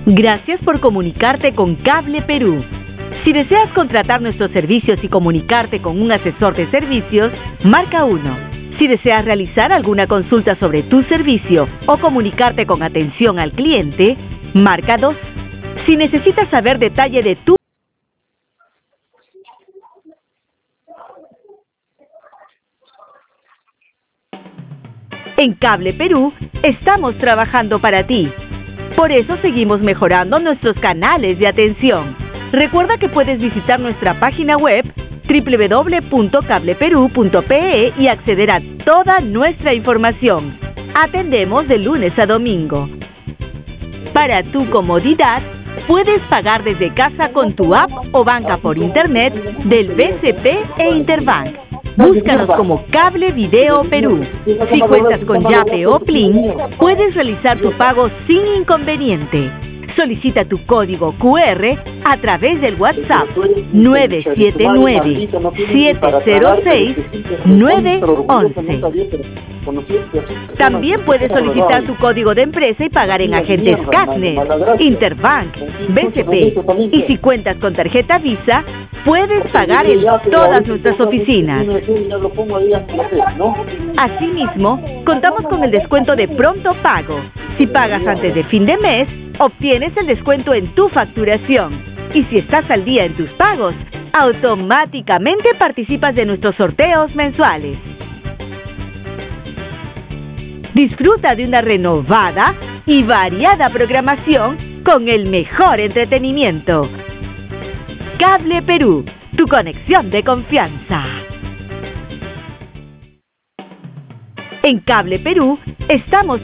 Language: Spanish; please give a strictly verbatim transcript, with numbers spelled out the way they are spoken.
Gracias por comunicarte con Cable Perú. Si deseas contratar nuestros servicios y comunicarte con un asesor de servicios, marca uno. Si deseas realizar alguna consulta sobre tu servicio o comunicarte con atención al cliente, marca dos. Si necesitas saber detalle de tu En Cable Perú, estamos trabajando para ti. Por eso seguimos mejorando nuestros canales de atención. Recuerda que puedes visitar nuestra página web doble u doble u doble u punto cable perú punto pe e y acceder a toda nuestra información. Atendemos de lunes a domingo. Para tu comodidad, puedes pagar desde casa con tu app o banca por internet del B C P e Interbank. Búscanos como Cable Video Perú. Si cuentas con Yape o Plin, puedes realizar tu pago sin inconveniente. Solicita tu código cu erre a través del WhatsApp nueve siete nueve, siete cero seis, nueve once. También puedes solicitar tu código de empresa y pagar en agentes Cashnet, Interbank, B C P. Y si cuentas con tarjeta Visa, puedes pagar en todas nuestras oficinas. Asimismo, contamos con el descuento de pronto pago. Si pagas antes de fin de mes, obtienes el descuento en tu facturación. Y si estás al día en tus pagos, automáticamente participas de nuestros sorteos mensuales. Disfruta de una renovada y variada programación con el mejor entretenimiento. Cable Perú, tu conexión de confianza. En Cable Perú, estamos